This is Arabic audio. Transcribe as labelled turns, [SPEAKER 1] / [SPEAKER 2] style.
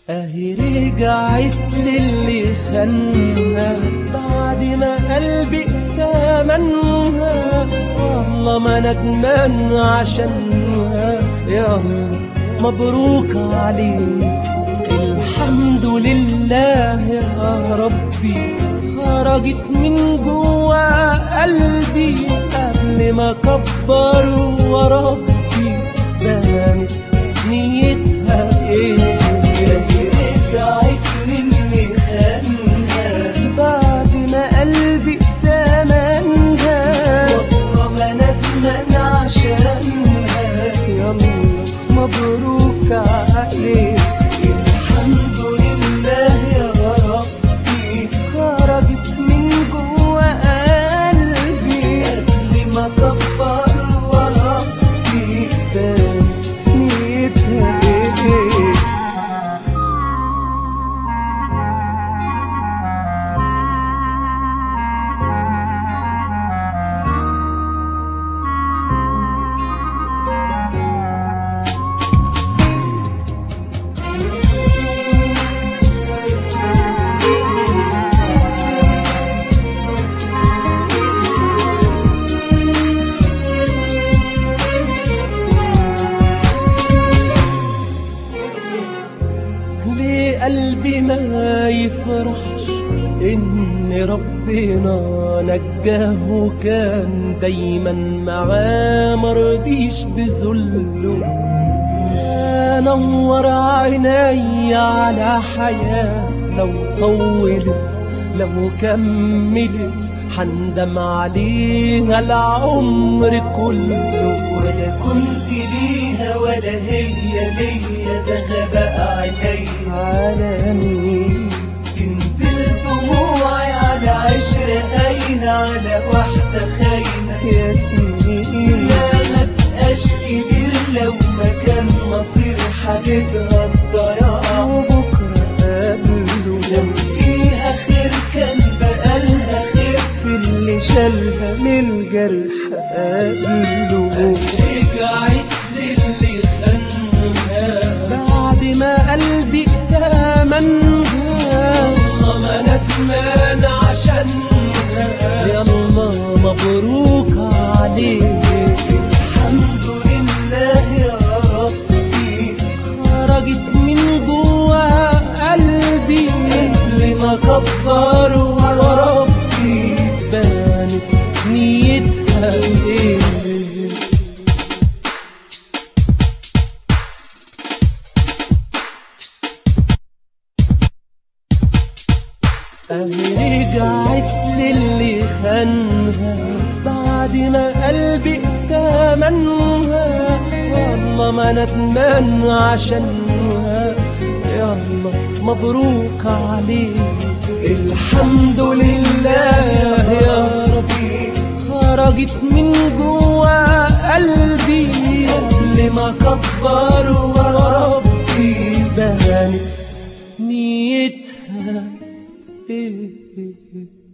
[SPEAKER 1] اهي رجعت للي خانها بعد ما قلبي ائتمنها، والله ما ندمان عشانها، يلا مبروك عليك. الحمد لله يا ربي خرجت من جوا قلبي قبل ما اكبر وربي بانت نيتها ايه. رجعت للي خانها بعد ما قلبي ائتمنها، والله ما ندمان عشانها، يلا مبروك عليك. الحمد لله يا ربي خرجت من جوا قلبي قبل ما اكبر وربي بانت نيتها ايه. ليه قلبي ما يفرحش إن ربنا نجاه وكان دايما معاه مرضيش بذله. نور عيني على حياة لو طولت لو كملت حندم عليها العمر كله. ولا كنت ليها ولا هي ليا، ده غباء عيني على مين. تنزل دموعي على عشرة هاينة على واحدة خاينة يا سنين. لا ما بقاش كبير لو ما كان مصير حبيبها الضياع، وبكرة قبله لو فيها خير كان بقالها خير في اللي شالها من الجرح قبله. رجعت للي خانها بعد ما قلبي ائتمنها، والله ما ندمان عشانها، يلا مبروك عليك. الحمد لله يا ربي خرجت من جوا قلبي قبل ما اكبر وربي بانت نيتها ايه. اهي رجعت للي خانها بعد ما قلبي ائتمنها، والله ما ندمان عشانها، يلا مبروك عليك. الحمد لله يا ربي خرجت من جوا قلبي قبل ما اكبر وربي بانت نيتها ايه.